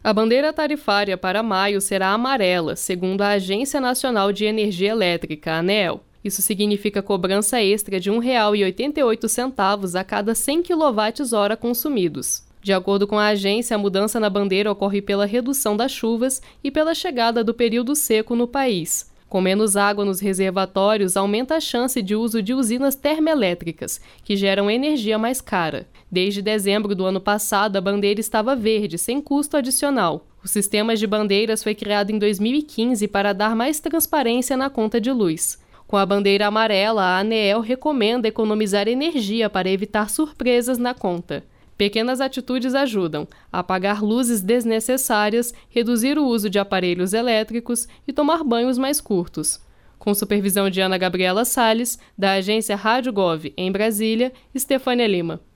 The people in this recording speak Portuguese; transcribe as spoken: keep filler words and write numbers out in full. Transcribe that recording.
A bandeira tarifária para maio será amarela, segundo a Agência Nacional de Energia Elétrica, ANEEL. Isso significa cobrança extra de um real e oitenta e oito centavos a cada cem quilowatt-hora consumidos. De acordo com a agência, a mudança na bandeira ocorre pela redução das chuvas e pela chegada do período seco no país. Com menos água nos reservatórios, aumenta a chance de uso de usinas termoelétricas, que geram energia mais cara. Desde dezembro do ano passado, a bandeira estava verde, sem custo adicional. O sistema de bandeiras foi criado em dois mil e quinze para dar mais transparência na conta de luz. Com a bandeira amarela, a ANEEL recomenda economizar energia para evitar surpresas na conta. Pequenas atitudes ajudam a apagar luzes desnecessárias, reduzir o uso de aparelhos elétricos e tomar banhos mais curtos. Com supervisão de Ana Gabriela Salles, da agência Rádio Gov, em Brasília, Estefânia Lima.